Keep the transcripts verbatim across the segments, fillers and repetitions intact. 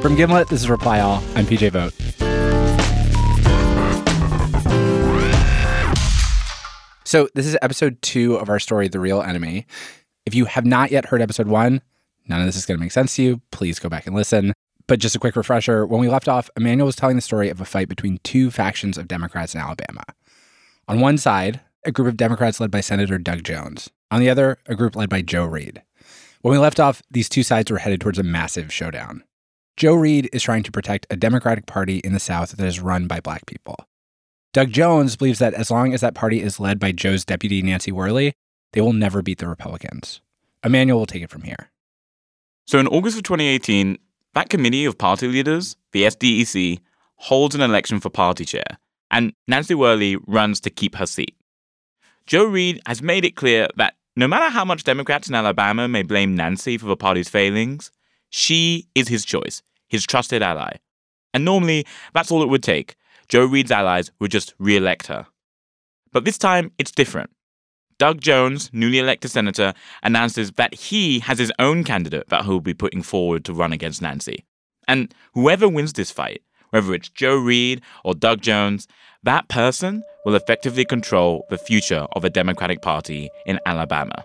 From Gimlet, this is Reply All. I'm P J Vogt. So this is episode two of our story, The Real Enemy. If you have not yet heard episode one, none of this is going to make sense to you. Please go back and listen. But just a quick refresher, when we left off, Emmanuel was telling the story of a fight between two factions of Democrats in Alabama. On one side, a group of Democrats led by Senator Doug Jones. On the other, a group led by Joe Reed. When we left off, these two sides were headed towards a massive showdown. Joe Reed is trying to protect a Democratic Party in the South that is run by Black people. Doug Jones believes that as long as that party is led by Joe's deputy, Nancy Worley, they will never beat the Republicans. Emmanuel will take it from here. So in August of twenty eighteen, that committee of party leaders, the S D E C, holds an election for party chair, and Nancy Worley runs to keep her seat. Joe Reed has made it clear that no matter how much Democrats in Alabama may blame Nancy for the party's failings, she is his choice, his trusted ally. And normally, that's all it would take. Joe Reed's allies would just re-elect her. But this time, it's different. Doug Jones, newly elected senator, announces that he has his own candidate that he'll be putting forward to run against Nancy. And whoever wins this fight, whether it's Joe Reed or Doug Jones, that person will effectively control the future of the Democratic Party in Alabama.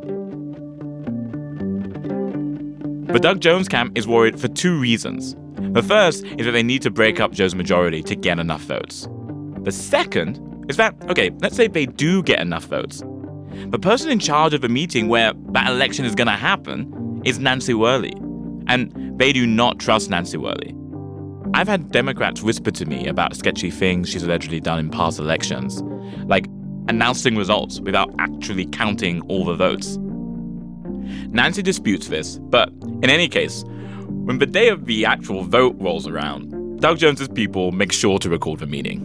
The Doug Jones camp is worried for two reasons. The first is that they need to break up Joe's majority to get enough votes. The second is that, okay, let's say they do get enough votes. The person in charge of the meeting where that election is going to happen is Nancy Worley. And they do not trust Nancy Worley. I've had Democrats whisper to me about sketchy things she's allegedly done in past elections, like announcing results without actually counting all the votes. Nancy disputes this, but in any case, when the day of the actual vote rolls around, Doug Jones's people make sure to record the meeting.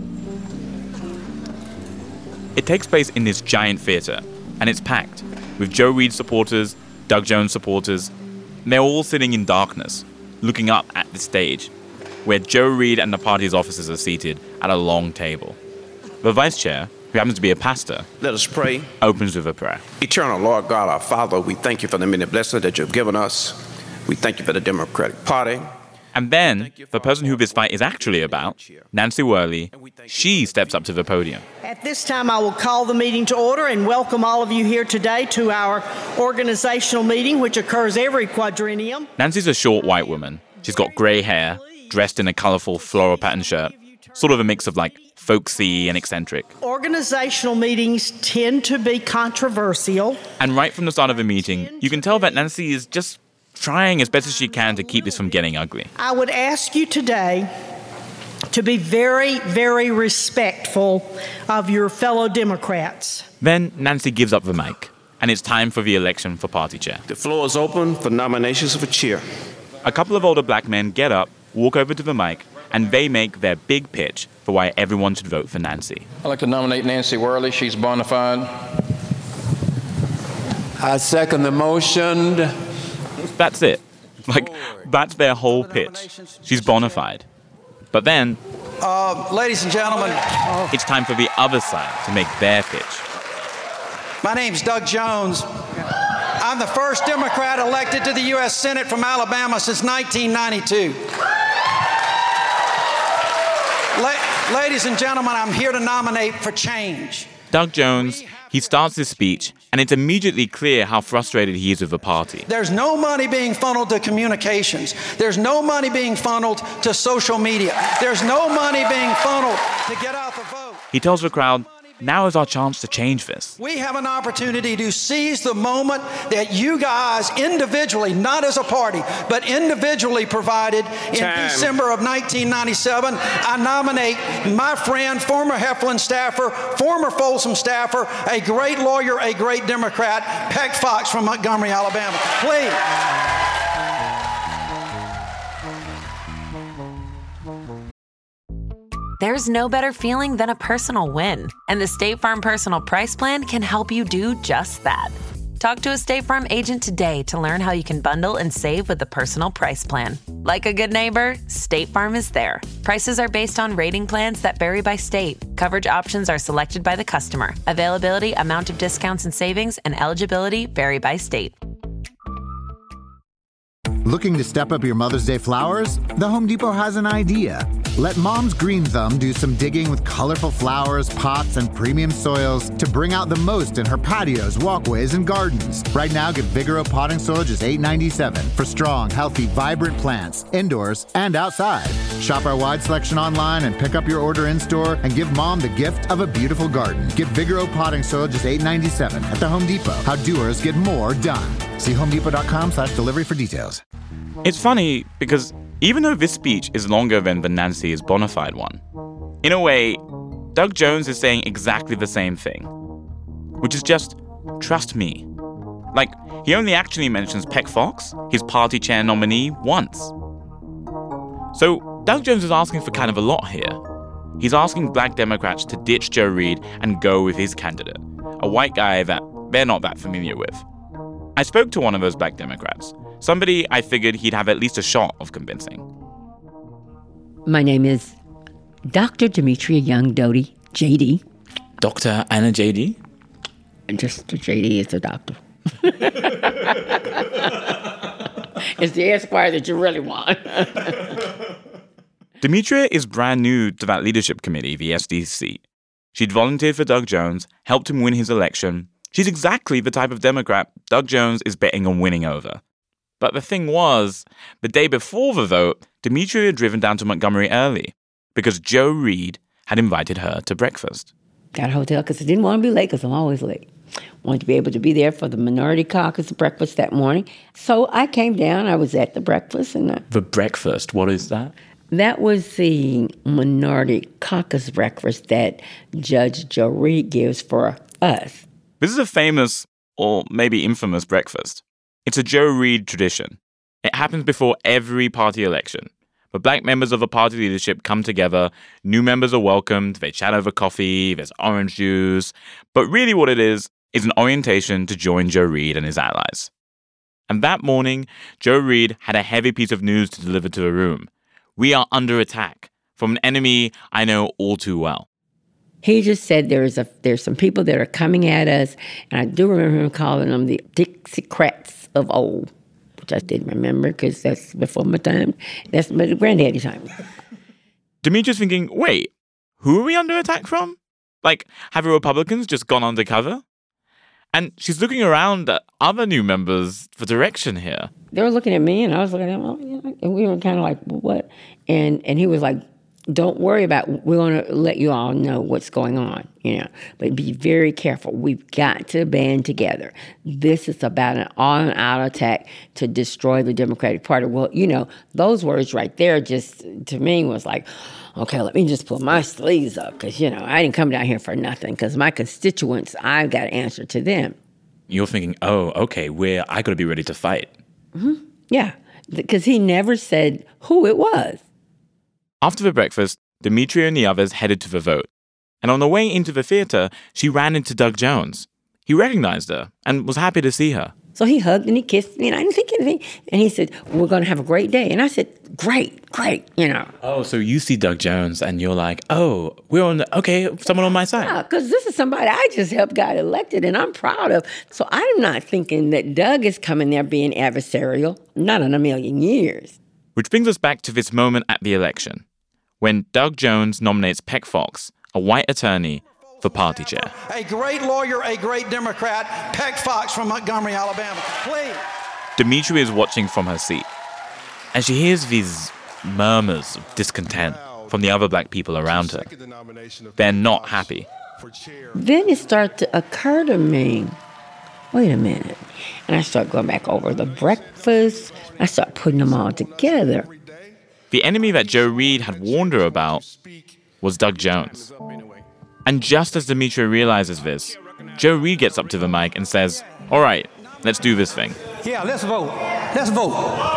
It takes place in this giant theater, and it's packed, with Joe Reed supporters, Doug Jones supporters. They're all sitting in darkness, looking up at the stage, where Joe Reed and the party's officers are seated at a long table. The vice chair, who happens to be a pastor, let us pray, opens with a prayer. Eternal Lord God, our Father, we thank you for the many blessings that you've given us. We thank you for the Democratic Party. And then, the person who this fight is actually about, Nancy Worley, she steps up to the podium. At this time, I will call the meeting to order and welcome all of you here today to our organizational meeting, which occurs every quadrennium. Nancy's a short white woman. She's got gray hair, dressed in a colorful floral pattern shirt, sort of a mix of like folksy and eccentric. Organizational meetings tend to be controversial. And right from the start of the meeting, you can tell that Nancy is just trying as best as she can to keep this from getting ugly. I would ask you today to be very, very respectful of your fellow Democrats. Then Nancy gives up the mic, and it's time for the election for party chair. The floor is open for nominations for chair. A couple of older black men get up, walk over to the mic, and they make their big pitch for why everyone should vote for Nancy. I'd like to nominate Nancy Worley. She's bona fide. I second the motion. That's it. Like, that's their whole pitch. She's bona fide. But then, uh, ladies and gentlemen, it's time for the other side to make their pitch. My name's Doug Jones. I'm the first Democrat elected to the U S Senate from Alabama since nineteen ninety-two. La- ladies and gentlemen, I'm here to nominate for change. Doug Jones, he starts his speech, and it's immediately clear how frustrated he is with the party. There's no money being funneled to communications. There's no money being funneled to social media. There's no money being funneled to get out the vote. He tells the crowd, now is our chance to change this. We have an opportunity to seize the moment that you guys individually, not as a party, but individually provided in Time. December of nineteen ninety-seven. I nominate my friend, former Heflin staffer, former Folsom staffer, a great lawyer, a great Democrat, Peck Fox from Montgomery, Alabama. Please. There's no better feeling than a personal win, and the State Farm Personal Price Plan can help you do just that. Talk to a State Farm agent today to learn how you can bundle and save with the Personal Price Plan. Like a good neighbor, State Farm is there. Prices are based on rating plans that vary by state. Coverage options are selected by the customer. Availability, amount of discounts and savings, and eligibility vary by state. Looking to step up your Mother's Day flowers? The Home Depot has an idea. Let Mom's Green Thumb do some digging with colorful flowers, pots, and premium soils to bring out the most in her patios, walkways, and gardens. Right now, get Vigoro potting soil just eight ninety-seven for strong, healthy, vibrant plants, indoors and outside. Shop our wide selection online and pick up your order in-store and give Mom the gift of a beautiful garden. Get Vigoro potting soil just eight ninety-seven at the Home Depot. How doers get more done. See homedepot.com slash delivery for details. It's funny because even though this speech is longer than the Nancy's bona fide one, in a way, Doug Jones is saying exactly the same thing, which is just, trust me. Like, he only actually mentions Peck Fox, his party chair nominee, once. So Doug Jones is asking for kind of a lot here. He's asking black Democrats to ditch Joe Reed and go with his candidate, a white guy that they're not that familiar with. I spoke to one of those black Democrats, somebody I figured he'd have at least a shot of convincing. My name is Doctor Demetria Young Doty, J D. Doctor Anna J D? Just J D is a doctor. It's the Esquire that you really want. Demetria is brand new to that leadership committee, the S D C. She'd volunteered for Doug Jones, helped him win his election. She's exactly the type of Democrat Doug Jones is betting on winning over. But the thing was, the day before the vote, Demetria had driven down to Montgomery early because Joe Reed had invited her to breakfast. Got a hotel because I didn't want to be late because I'm always late. Wanted to be able to be there for the Minority Caucus breakfast that morning. So I came down. I was at the breakfast. and I, The breakfast? What is that? That was the Minority Caucus breakfast that Judge Joe Reed gives for us. This is a famous, or maybe infamous, breakfast. It's a Joe Reed tradition. It happens before every party election. The black members of the party leadership come together, new members are welcomed, they chat over coffee, there's orange juice. But really what it is, is an orientation to join Joe Reed and his allies. And that morning, Joe Reed had a heavy piece of news to deliver to the room. We are under attack from an enemy I know all too well. He just said there's a there's some people that are coming at us, and I do remember him calling them the Dixiecrats of old, which I didn't remember because that's before my time. That's my granddaddy's time. Demetria's thinking, wait, who are we under attack from? Like, have the Republicans just gone undercover? And she's looking around at other new members for direction here. They were looking at me, and I was looking at them, oh, yeah. And we were kind of like, what? And and he was like, don't worry about it. We want to let you all know what's going on, you know. But be very careful. We've got to band together. This is about an all-out attack to destroy the Democratic Party. Well, you know, those words right there just, to me, was like, okay, let me just pull my sleeves up because, you know, I didn't come down here for nothing because my constituents, I've got to answer to them. You're thinking, oh, okay, we're, I got to be ready to fight. Mm-hmm. Yeah, because he never said who it was. After the breakfast, Demetria and the others headed to the vote. And on the way into the theater, she ran into Doug Jones. He recognized her and was happy to see her. So he hugged and he kissed me, and I didn't think anything. And he said, we're going to have a great day. And I said, great, great, you know. Oh, so you see Doug Jones and you're like, oh, we're on the, okay, someone on my side. Yeah, because this is somebody I just helped got elected and I'm proud of. So I'm not thinking that Doug is coming there being adversarial, not in a million years. Which brings us back to this moment at the election, when Doug Jones nominates Peck Fox, a white attorney, for party chair. A great lawyer, a great Democrat, Peck Fox from Montgomery, Alabama. Please. Demetria is watching from her seat, and she hears these murmurs of discontent from the other black people around her. They're not happy. Then it started to occur to me, wait a minute. And I start going back over the breakfast. I start putting them all together. The enemy that Joe Reed had warned her about was Doug Jones. And just as Demetria realizes this, Joe Reed gets up to the mic and says, all right, let's do this thing. Yeah, let's vote. Let's vote.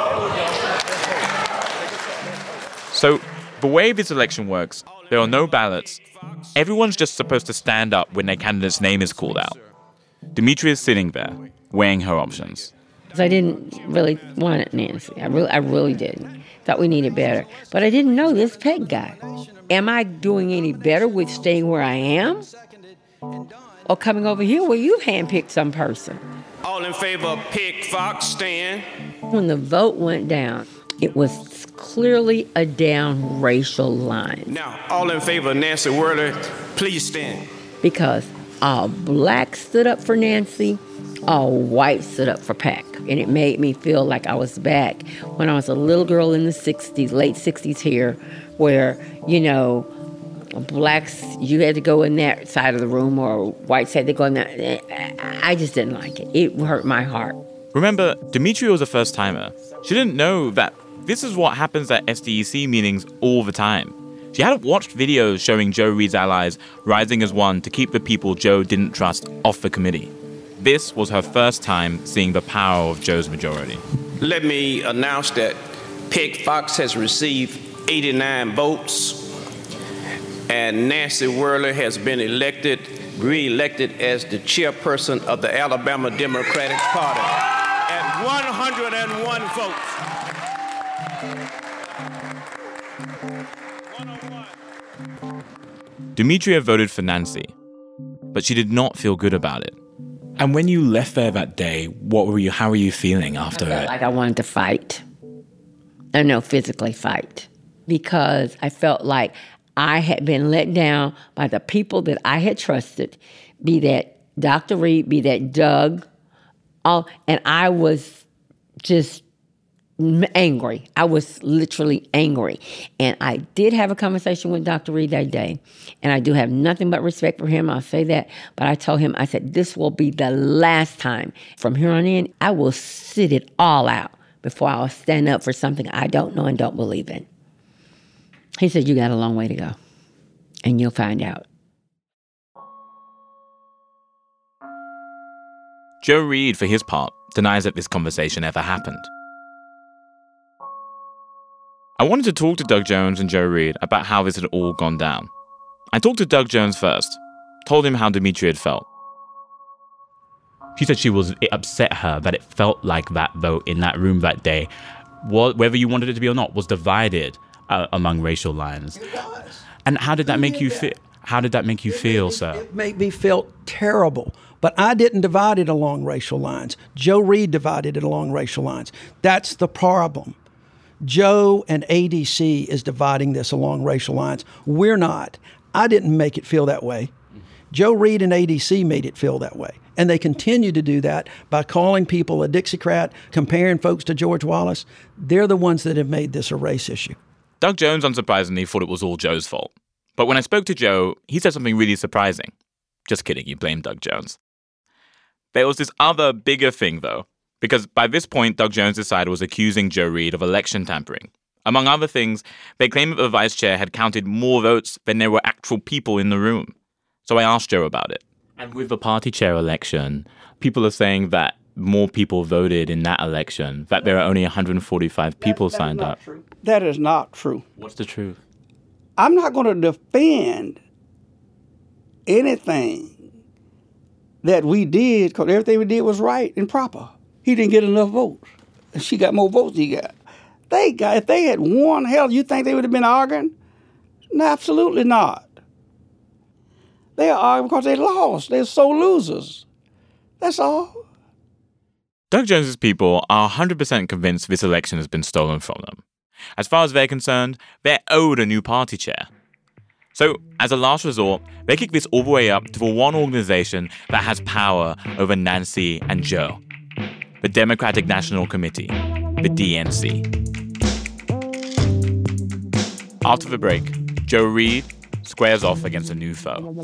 So the way this election works, there are no ballots. Everyone's just supposed to stand up when their candidate's name is called out. Demetria is sitting there, weighing her options. I didn't really want it, Nancy. I really, I really didn't. Thought we needed better. But I didn't know this Peck guy. Am I doing any better with staying where I am? or coming over here where you've handpicked some person. All in favor of Pick Fox, stand. When the vote went down, it was clearly a down racial line. Now, all in favor of Nancy Worley, please stand. Because all black stood up for Nancy, all white stood up for Pac. And it made me feel like I was back when I was a little girl in the sixties, late sixties here, where, you know, blacks, you had to go in that side of the room, or whites had to go in that. I just didn't like it. It hurt my heart. Remember, Demetria was a first-timer. She didn't know that this is what happens at S D E C meetings all the time. She hadn't watched videos showing Joe Reed's allies rising as one to keep the people Joe didn't trust off the committee. This was her first time seeing the power of Joe's majority. Let me announce that Pick Fox has received eighty-nine votes, and Nancy Worley has been elected, re-elected as the chairperson of the Alabama Democratic Party at one hundred one votes. Demetria voted for Nancy, but she did not feel good about it. And when you left there that day, what were you? How were you feeling after I felt it? like I wanted to fight. I know, physically fight, because I felt like I had been let down by the people that I had trusted, be that Doctor Reed, be that Doug, all, and I was just angry. I was literally angry. And I did have a conversation with Doctor Reed that day, and I do have nothing but respect for him. I'll say that. But I told him, I said, this will be the last time. From here on in, I will sit it all out before I'll stand up for something I don't know and don't believe in. He said, you got a long way to go, and you'll find out. Joe Reed, for his part, denies that this conversation ever happened. I wanted to talk to Doug Jones and Joe Reed about how this had all gone down. I talked to Doug Jones first, told him how Demetria had felt. She said she was, it upset her that it felt like that vote in that room that day, whether you wanted it to be or not, was divided uh, among racial lines. It was. And how did that Who make did you that? feel? How did that make you It feel, made, sir? It made me feel terrible. But I didn't divide it along racial lines. Joe Reed divided it along racial lines. That's the problem. Joe and A D C is dividing this along racial lines. We're not. I didn't make it feel that way. Joe Reed and A D C made it feel that way. And they continue to do that by calling people a Dixiecrat, comparing folks to George Wallace. They're the ones that have made this a race issue. Doug Jones, unsurprisingly, thought it was all Joe's fault. But when I spoke to Joe, he said something really surprising. Just kidding, you blamed Doug Jones. There was this other, bigger thing, though, because by this point, Doug Jones' side was accusing Joe Reed of election tampering. Among other things, they claimed that the vice chair had counted more votes than there were actual people in the room. So I asked Joe about it. And with the party chair election, people are saying that more people voted in that election, that there are only one hundred forty-five people that, that signed up. True. That is not true. What's the truth? I'm not going to defend anything that we did, because everything we did was right and proper. He didn't get enough votes. She got more votes than he got. They got, if they had won, hell, you think they would have been arguing? No, absolutely not. They are arguing because they lost. They're so losers. That's all. Doug Jones's people are one hundred percent convinced this election has been stolen from them. As far as they're concerned, they're owed a new party chair. So, as a last resort, they kick this all the way up to the one organization that has power over Nancy and Joe. The Democratic National Committee, the D N C. After the break, Joe Reed squares off against a new foe.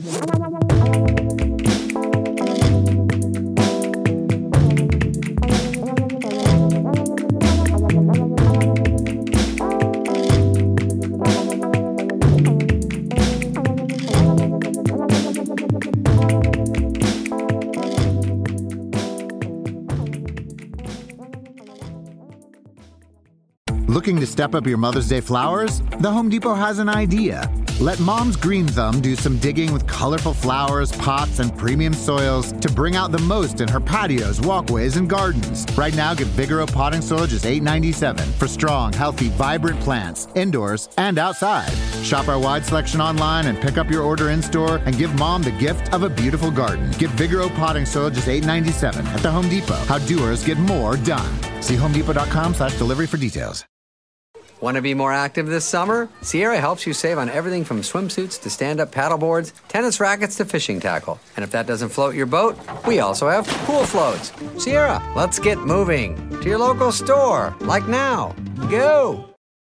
Looking to step up your Mother's Day flowers? The Home Depot has an idea. Let Mom's Green Thumb do some digging with colorful flowers, pots, and premium soils to bring out the most in her patios, walkways, and gardens. Right now, get Vigoro potting soil just eight dollars and ninety-seven cents for strong, healthy, vibrant plants, indoors and outside. Shop our wide selection online and pick up your order in-store and give Mom the gift of a beautiful garden. Get Vigoro potting soil just eight dollars and ninety-seven cents at the Home Depot. How doers get more done. See homedepot.com slash delivery for details. Want to be more active this summer? Sierra helps you save on everything from swimsuits to stand-up paddleboards, tennis rackets to fishing tackle. And if that doesn't float your boat, we also have pool floats. Sierra, let's get moving to your local store, like now. Go!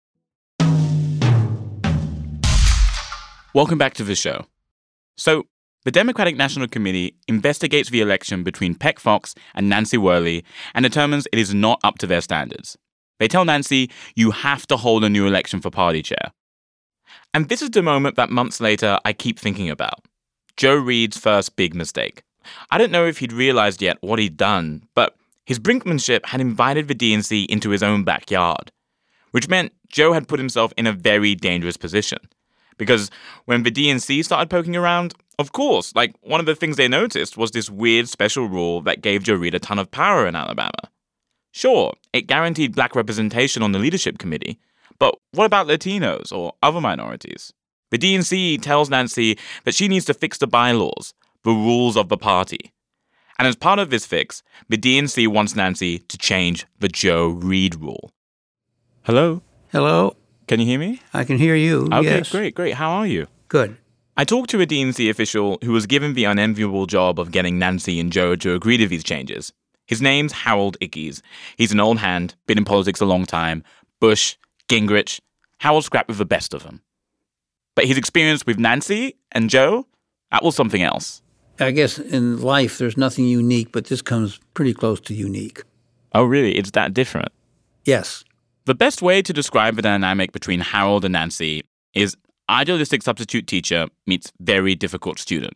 Welcome back to the show. So, the Democratic National Committee investigates the election between Peck Fox and Nancy Worley and determines it is not up to their standards. They tell Nancy, you have to hold a new election for party chair. And this is the moment that months later I keep thinking about. Joe Reed's first big mistake. I don't know if he'd realized yet what he'd done, but his brinkmanship had invited the D N C into his own backyard, which meant Joe had put himself in a very dangerous position. Because when the D N C started poking around, of course, like one of the things they noticed was this weird special rule that gave Joe Reed a ton of power in Alabama. Sure, it guaranteed black representation on the leadership committee, but what about Latinos or other minorities? The D N C tells Nancy that she needs to fix the bylaws, the rules of the party. And as part of this fix, the D N C wants Nancy to change the Joe Reed rule. Hello? Hello? Can you hear me? I can hear you, Okay, yes. great, great. How are you? Good. I talked to a D N C official who was given the unenviable job of getting Nancy and Joe to agree to these changes. His name's Harold Ickes. He's an old hand, been in politics a long time. Bush, Gingrich. Harold scrapped with the best of them. But his experience with Nancy and Joe, that was something else. I guess in life there's nothing unique, but this comes pretty close to unique. Oh, really? It's that different? Yes. The best way to describe the dynamic between Harold and Nancy is idealistic substitute teacher meets very difficult student.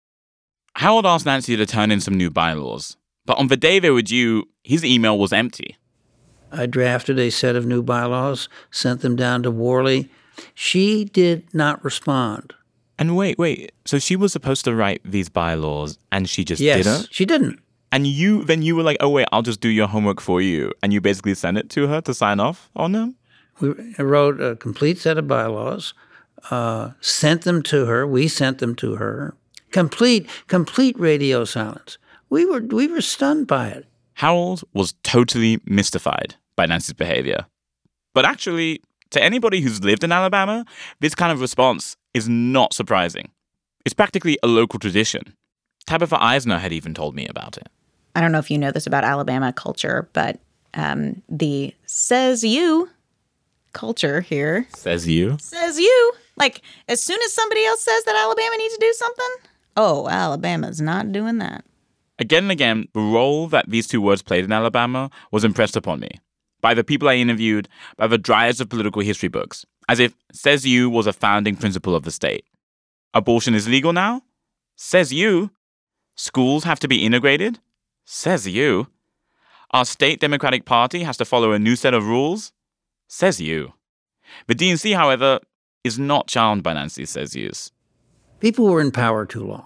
Harold asked Nancy to turn in some new bylaws. But on the day they were due, his email was empty. I drafted a set of new bylaws, sent them down to Worley. She did not respond. And wait, wait. So she was supposed to write these bylaws and she just yes, didn't? She didn't. And you, then you were like, oh wait, I'll just do your homework for you. And you basically sent it to her to sign off on them? We I wrote a complete set of bylaws, uh, sent them to her. We sent them to her. Complete, complete radio silence. We were we were stunned by it. Harold was totally mystified by Nancy's behavior. But actually, to anybody who's lived in Alabama, this kind of response is not surprising. It's practically a local tradition. Tabitha Eisner had even told me about it. I don't know if you know this about Alabama culture, but um, the says you culture here. Says you? Says you. Like, as soon as somebody else says that Alabama needs to do something, oh, Alabama's not doing that. Again and again, the role that these two words played in Alabama was impressed upon me. By the people I interviewed, by the dryas of political history books, as if says you was a founding principle of the state. Abortion is legal now? Says you. Schools have to be integrated? Says you. Our state Democratic Party has to follow a new set of rules? Says you. The D N C, however, is not charmed by Nancy's says yous. People were in power too long.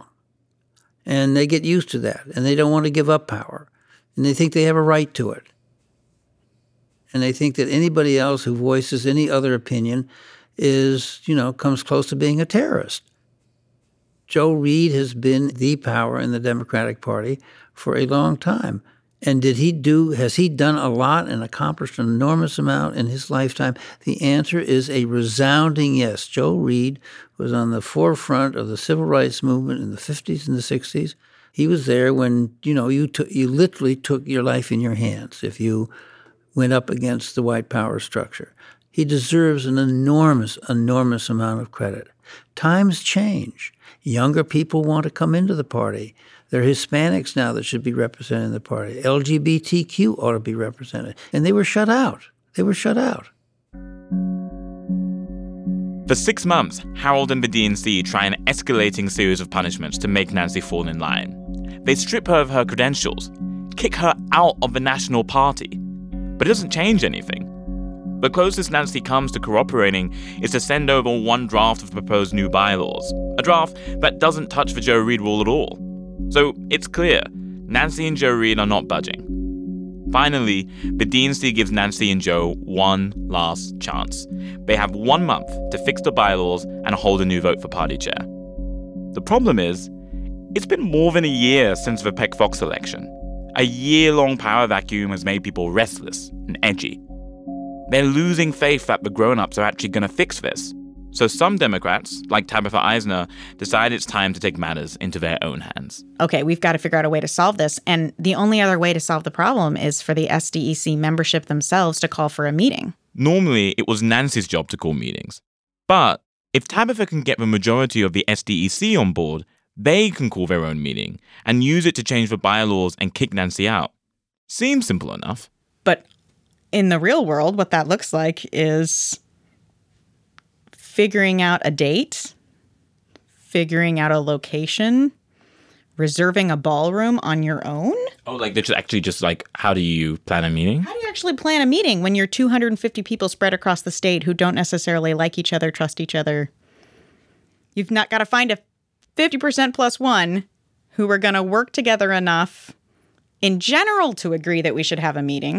And they get used to that, and they don't want to give up power. And they think they have a right to it. And they think that anybody else who voices any other opinion is, you know, comes close to being a terrorist. Joe Reed has been the power in the Democratic Party for a long time. And did he do, has he done a lot and accomplished an enormous amount in his lifetime? The answer is a resounding yes. Joe Reed was on the forefront of the civil rights movement in the fifties and the sixties. He was there when, you know, you took, you literally took your life in your hands if you went up against the white power structure. He deserves an enormous, enormous amount of credit. Times change. Younger people want to come into the party. There are Hispanics now that should be represented in the party. L G B T Q ought to be represented. And they were shut out. They were shut out. For six months, Harold and the D N C try an escalating series of punishments to make Nancy fall in line. They strip her of her credentials, kick her out of the national party. But it doesn't change anything. The closest Nancy comes to cooperating is to send over one draft of proposed new bylaws, a draft that doesn't touch the Joe Reed rule at all. So it's clear, Nancy and Joe Reed are not budging. Finally, the D N C gives Nancy and Joe one last chance. They have one month to fix the bylaws and hold a new vote for party chair. The problem is, it's been more than a year since the Peck Fox election. A year-long power vacuum has made people restless and edgy. They're losing faith that the grown-ups are actually going to fix this. So some Democrats, like Tabitha Eisner, decide it's time to take matters into their own hands. Okay, we've got to figure out a way to solve this. And the only other way to solve the problem is for the S D E C membership themselves to call for a meeting. Normally, it was Nancy's job to call meetings. But if Tabitha can get the majority of the S D E C on board, they can call their own meeting and use it to change the bylaws and kick Nancy out. Seems simple enough. But in the real world, what that looks like is figuring out a date, figuring out a location, reserving a ballroom on your own. Oh, like they're just actually just like, how do you plan a meeting? How do you actually plan a meeting when you're two hundred fifty people spread across the state who don't necessarily like each other, trust each other? You've not got to find a fifty percent plus one who are going to work together enough in general to agree that we should have a meeting.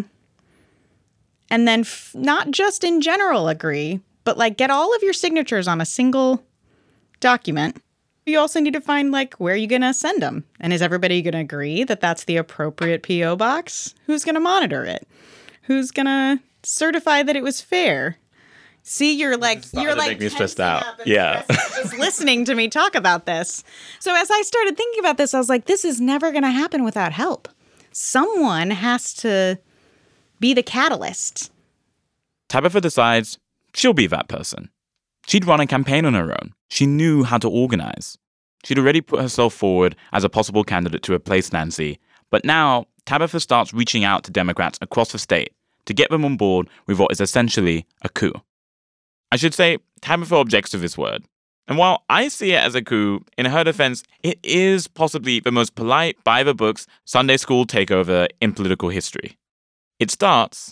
And then f- not just in general agree, but like get all of your signatures on a single document. You also need to find like where are you going to send them? And is everybody going to agree that that's the appropriate P O box? Who's going to monitor it? Who's going to certify that it was fair? See, you're like you're like make me stressed out. Yeah. Just listening to me talk about this. So as I started thinking about this, I was like, this is never going to happen without help. Someone has to be the catalyst. Tabitha decides she'll be that person. She'd run a campaign on her own. She knew how to organize. She'd already put herself forward as a possible candidate to replace Nancy, but now Tabitha starts reaching out to Democrats across the state to get them on board with what is essentially a coup. I should say, Tabitha objects to this word. And while I see it as a coup, in her defense, it is possibly the most polite, by-the-books, Sunday school takeover in political history. It starts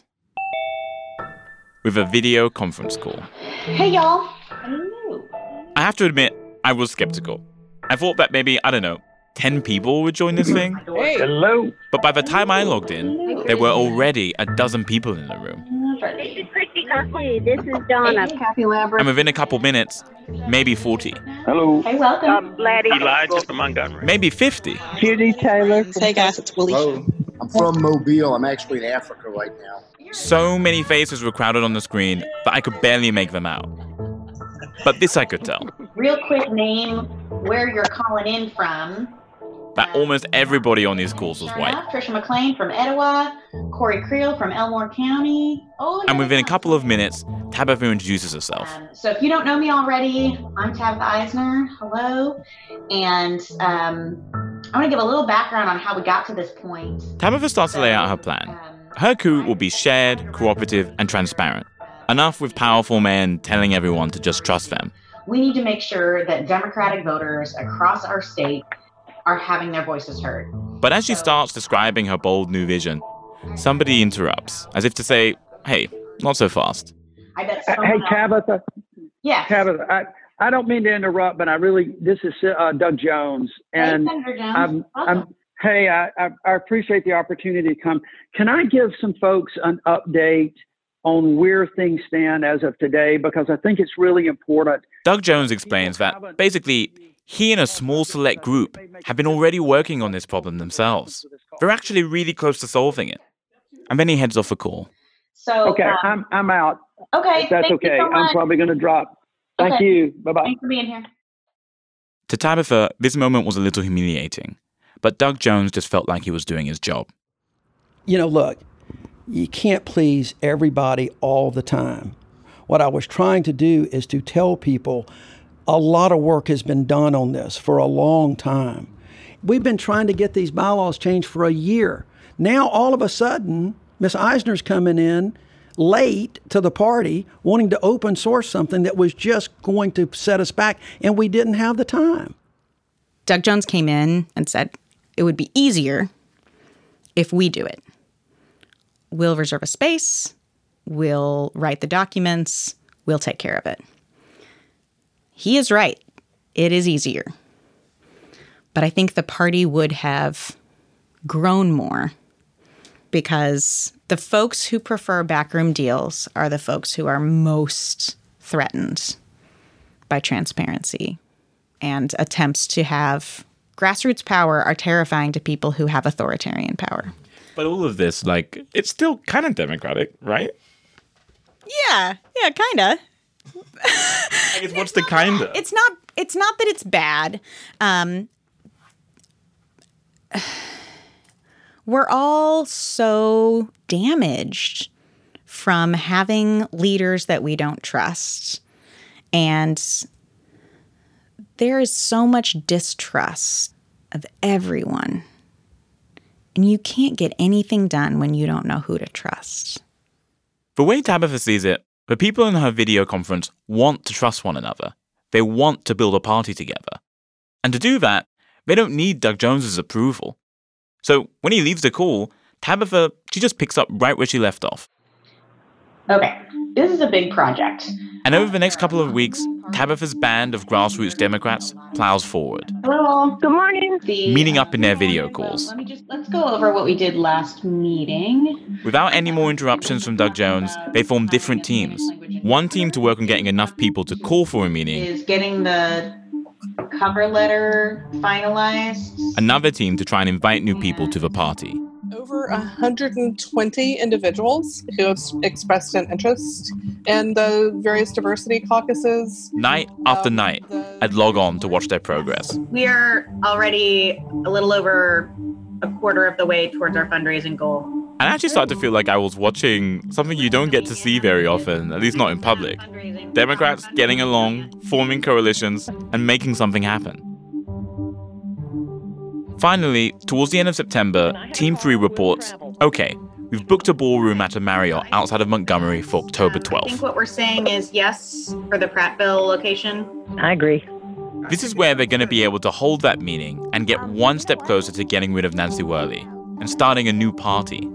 with a video conference call. Hey, y'all. I have to admit, I was skeptical. I thought that maybe, I don't know, ten people would join this thing. Hey. Hello. But by the time I logged in, there were already a dozen people in the room. This is Christy Garcia. This is Donna. Kathy Lambert. And within a couple minutes, maybe forty. Hello. Hey, welcome. Um, Laddie. Elijah from Montgomery. Maybe fifty. Judy Taylor. Hey, guys, it's Willie. Hello. I'm from Mobile. I'm actually in Africa right now. So many faces were crowded on the screen that I could barely make them out. But this I could tell. Real quick name, where you're calling in from. That almost everybody on these calls was white. Trisha McLean from Etowah, Corey Creel from Elmore County. Oh, and within a couple of minutes, Tabitha introduces herself. Um, so if you don't know me already, I'm Tabitha Eisner. Hello. And um, I want to give a little background on how we got to this point. Tabitha starts to lay out her plan. Her coup will be shared, cooperative, and transparent. Enough with powerful men telling everyone to just trust them. We need to make sure that Democratic voters across our state are having their voices heard. But as she starts describing her bold new vision, somebody interrupts, as if to say, hey, not so fast. I bet Hey, Tabitha. Yes. Tabitha, I, I don't mean to interrupt, but I really, this is uh, Doug Jones. And hey, Senator Jones. I'm, I'm, hey, I, I, I appreciate the opportunity to come. Can I give some folks an update on where things stand as of today? Because I think it's really important. Doug Jones explains that basically he and a small select group have been already working on this problem themselves. They're actually really close to solving it. And then he heads off a call. So okay, um, I'm I'm out. Okay, if that's thank okay. You so I'm probably going to drop. Thank okay. you. Bye bye. Thanks for being here. To Tabitha, this moment was a little humiliating, but Doug Jones just felt like he was doing his job. You know, look, you can't please everybody all the time. What I was trying to do is to tell people a lot of work has been done on this for a long time. We've been trying to get these bylaws changed for a year. Now, all of a sudden, Miz Eisner's coming in late to the party wanting to open source something that was just going to set us back, and we didn't have the time. Doug Jones came in and said it would be easier if we do it. We'll reserve a space. We'll write the documents. We'll take care of it. He is right. It is easier. But I think the party would have grown more because the folks who prefer backroom deals are the folks who are most threatened by transparency. And attempts to have grassroots power are terrifying to people who have authoritarian power. But all of this, like, it's still kind of democratic, right? Yeah, yeah, kinda. I guess what's the kinda? It's not. It's not that it's bad. Um, we're all so damaged from having leaders that we don't trust, and there is so much distrust of everyone, and you can't get anything done when you don't know who to trust. The way Tabitha sees it, the people in her video conference want to trust one another. They want to build a party together. And to do that, they don't need Doug Jones's approval. So when he leaves the call, Tabitha, she just picks up right where she left off. Okay, this is a big project. And over the next couple of weeks, Tabitha's band of grassroots Democrats plows forward, Hello. Good morning. meeting up in their video calls. Let me just, let's go over what we did last meeting. Without any more interruptions from Doug Jones, they form different teams. One team to work on getting enough people to call for a meeting. Is getting the cover letter finalized. Another team to try and invite new people to the party. Over one hundred twenty individuals who have expressed an interest in the various diversity caucuses. Night after um, night, I'd log on to watch their progress. We are already a little over a quarter of the way towards our fundraising goal. I actually started to feel like I was watching something you don't get to see very often, at least not in public. Democrats getting along, forming coalitions, and making something happen. Finally, towards the end of September, Team three reports, okay, we've booked a ballroom at a Marriott outside of Montgomery for October I twelfth. think what we're saying is yes for the Prattville location. I agree. This is where they're going to be able to hold that meeting and get one step closer to getting rid of Nancy Worley and starting a new party.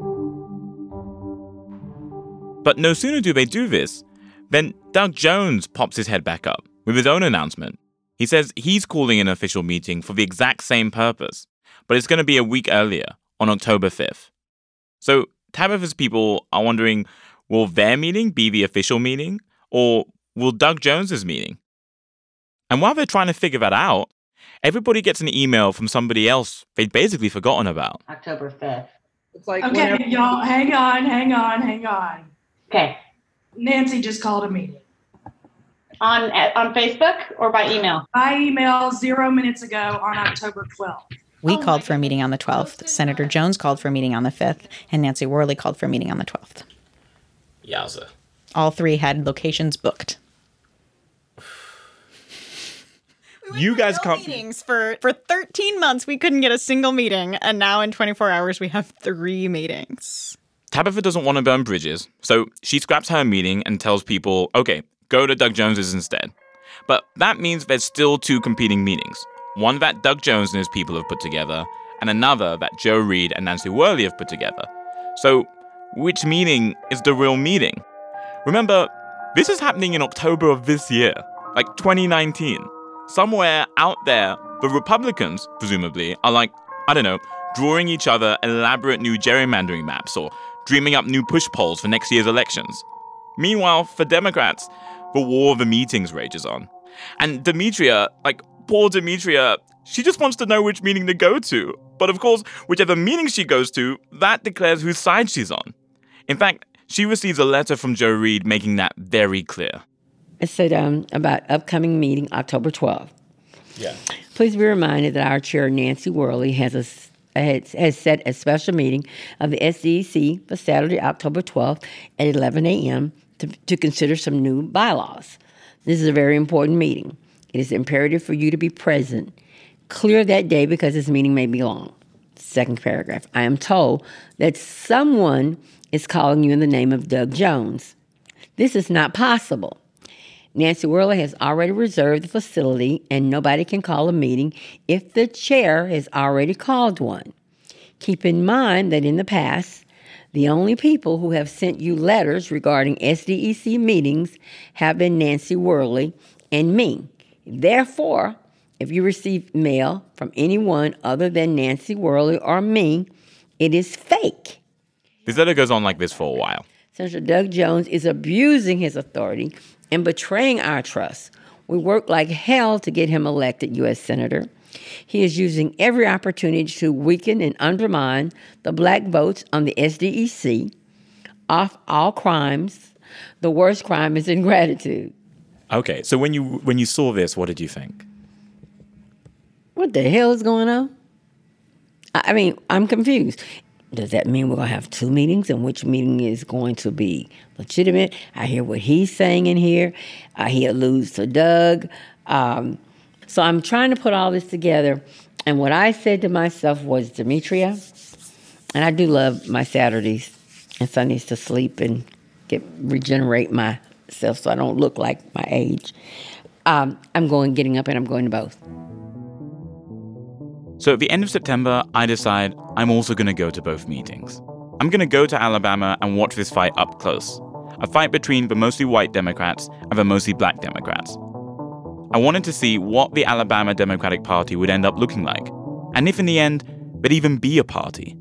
But no sooner do they do this, than Doug Jones pops his head back up with his own announcement. He says he's calling an official meeting for the exact same purpose, but it's going to be a week earlier, on October fifth. So Tabitha's people are wondering, will their meeting be the official meeting, or will Doug Jones's meeting? And while they're trying to figure that out, everybody gets an email from somebody else they'd basically forgotten about. October fifth. It's like Okay, whenever- y'all, hang on, hang on, hang on. Okay. Nancy just called a meeting. On on Facebook or by email? By email zero minutes ago on October twelfth. We called for a meeting on the twelfth. Senator Jones called for a meeting on the fifth. And Nancy Worley called for a meeting on the twelfth. Yowza. All three had locations booked. You guys No can't. meetings for, for thirteen months. We couldn't get a single meeting. And now in twenty-four hours, we have three meetings. Tabitha doesn't want to burn bridges, so she scraps her meeting and tells people, okay, go to Doug Jones's instead. But that means there's still two competing meetings. One that Doug Jones and his people have put together, and another that Joe Reed and Nancy Worley have put together. So, which meeting is the real meeting? Remember, this is happening in October of this year, like twenty nineteen. Somewhere out there, the Republicans, presumably, are like, I don't know, drawing each other elaborate new gerrymandering maps or dreaming up new push polls for next year's elections. Meanwhile, for Democrats, the war of the meetings rages on. And Demetria, like, poor Demetria, she just wants to know which meeting to go to. But of course, whichever meeting she goes to, that declares whose side she's on. In fact, she receives a letter from Joe Reed making that very clear. It said um, about upcoming meeting October twelfth. Yeah. Please be reminded that our chair, Nancy Worley, has a has, has set a special meeting of the S D E C for Saturday, October twelfth at eleven a.m. To, to consider some new bylaws. This is a very important meeting. It is imperative for you to be present. Clear that day because this meeting may be long. Second paragraph. I am told that someone is calling you in the name of Doug Jones. This is not possible. Nancy Worley has already reserved the facility, and nobody can call a meeting if the chair has already called one. Keep in mind that in the past, The only people who have sent you letters regarding S D E C meetings have been Nancy Worley and me. Therefore, if you receive mail from anyone other than Nancy Worley or me, it is fake. This letter goes on like this for a while. Senator Doug Jones is abusing his authority and betraying our trust. We worked like hell to get him elected U S Senator. He is using every opportunity to weaken and undermine the black votes on the S D E C. Off all crimes, the worst crime is ingratitude. Okay, so when you when you saw this, what did you think? What the hell is going on? I mean, I'm confused. Does that mean we're going to have two meetings and which meeting is going to be legitimate? I hear what he's saying in here. Uh, he alludes to Doug. Um, so I'm trying to put all this together. And what I said to myself was, Demetria, and I do love my Saturdays and Sundays to sleep and get regenerate myself so I don't look like my age. Um, I'm going, getting up and I'm going to both. So at the end of September, I decide I'm also going to go to both meetings. I'm going to go to Alabama and watch this fight up close. A fight between the mostly white Democrats and the mostly black Democrats. I wanted to see what the Alabama Democratic Party would end up looking like, and if in the end, there'd even be a party.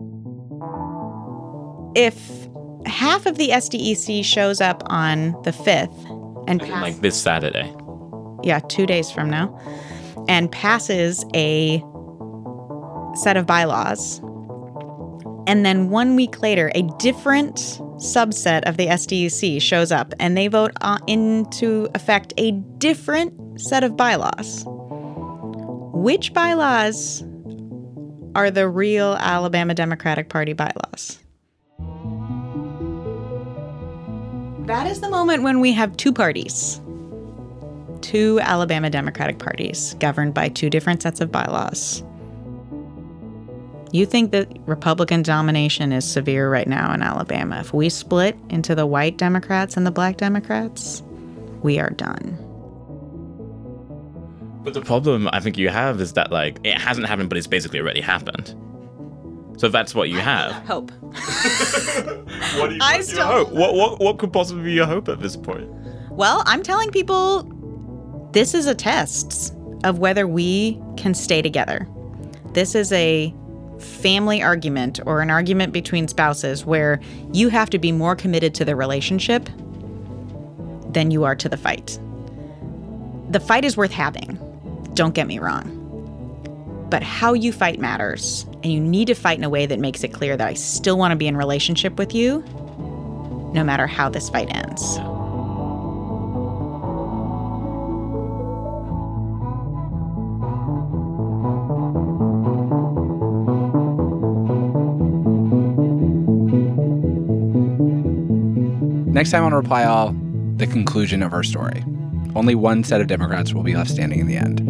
If half of the S D E C shows up on the fifth and pass, like this Saturday. Yeah, two days from now, and passes a set of bylaws, and then one week later, a different subset of the S D E C shows up and they vote uh, into effect a different set of bylaws. Which bylaws are the real Alabama Democratic Party bylaws? That is the moment when we have two parties. Two Alabama Democratic parties governed by two different sets of bylaws. You think that Republican domination is severe right now in Alabama. If we split into the white Democrats and the black Democrats, we are done. But the problem I think you have is that, like, it hasn't happened, but it's basically already happened. So that's what you have. Hope. What do you I what's still your hope? What, what, what could possibly be your hope at this point? Well, I'm telling people this is a test of whether we can stay together. This is a family argument or an argument between spouses where you have to be more committed to the relationship than you are to the fight. The fight is worth having, don't get me wrong. But how you fight matters, and you need to fight in a way that makes it clear that I still want to be in relationship with you, no matter how this fight ends. Next time on Reply All, the conclusion of our story. Only one set of Democrats will be left standing in the end.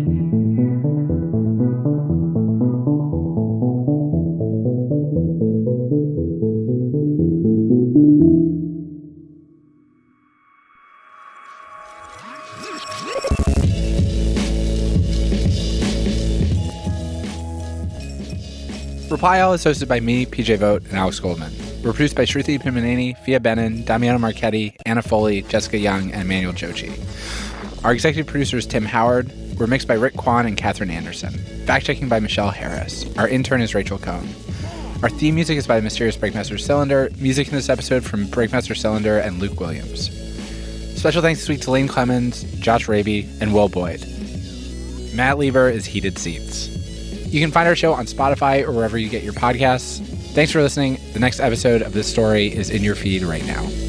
Reply All is hosted by me, P J Vogt, and Alex Goldman. We're produced by Shruti Pimaneni, Fia Benin, Damiano Marchetti, Anna Foley, Jessica Young, and Emmanuel Jochi. Our executive producer is Tim Howard. We're mixed by Rick Kwan and Catherine Anderson. Fact-checking by Michelle Harris. Our intern is Rachel Cohn. Our theme music is by the Mysterious Breakmaster Cylinder. Music in this episode from Breakmaster Cylinder and Luke Williams. Special thanks this week to Lane Clemens, Josh Raby, and Will Boyd. Matt Lever is Heated Seats. You can find our show on Spotify or wherever you get your podcasts. Thanks for listening. The next episode of this story is in your feed right now.